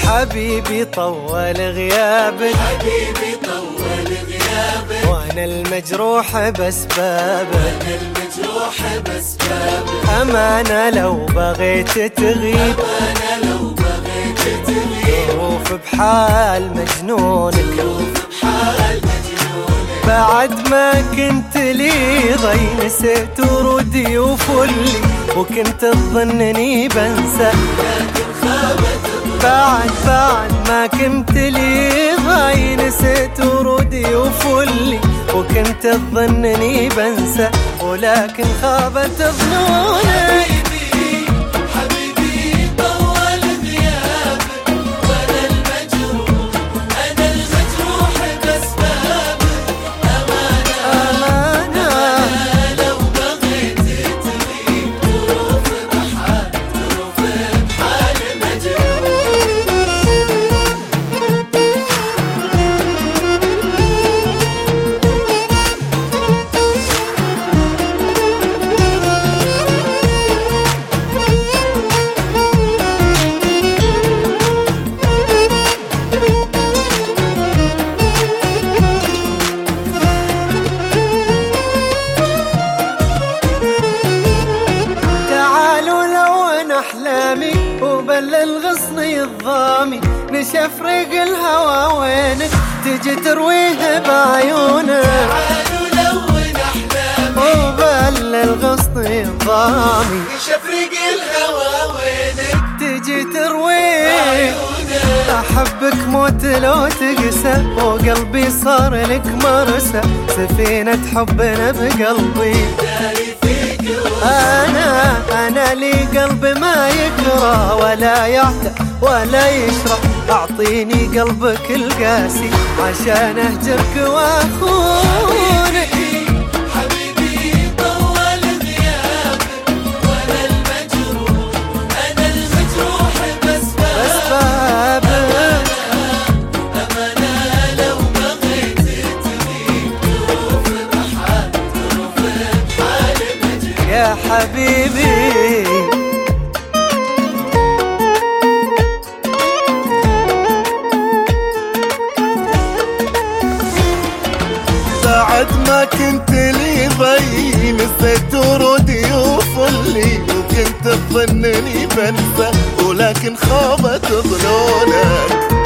حبيبي طول غيابك، حبيبي طول غيابك، وانا المجروح بسبابك، وانا المجروح بسبابك. أمانة لو بغيت تغيب، أمانة لو بغيت تغيب، ظروف بحال مجنونك، ظروف بحال مجنونك. بعد ما كنت لي ضي نسيت ورودي وفلي، وكنت تظنني بنسى لكن خابت بعد ما كنت لي ضي نسيت ورودي وفلي، وكنت تظنني بنسى ولكن خابت ظنونك. حبيبي طول غيابك، وانا المجروح، انا المجروح بسبابك. أمانة لو بغيت تغيب، ظروف بحال مجنون. أحلامي وبلل غصني الضامي، نشفرق الهوى وينك تجي ترويه بعيونك. تعالوا لون أحلامي وبلل غصني الضامي، نشفرق الهوى وينك تجي ترويه بعيونك. أحبك موت لو تقسى، وقلبي صار لك مرسى، سفينة حبنا بقلبي. أنا لي قلب ما يقرأ ولا يعتى ولا يشرح، أعطيني قلبك القاسي عشان أهجرك وأخونك. حبيبي طول غيابك، وأنا المجروح، أنا المجروح بسبابك. أمانة لو بغيت تغيب، ظروف بحال مجنون. يا حبيبي بعد ما كنت لي ضي نسيت ورودي وصلي، وكنت تظنني بنسى ولكن خابت ظنونك.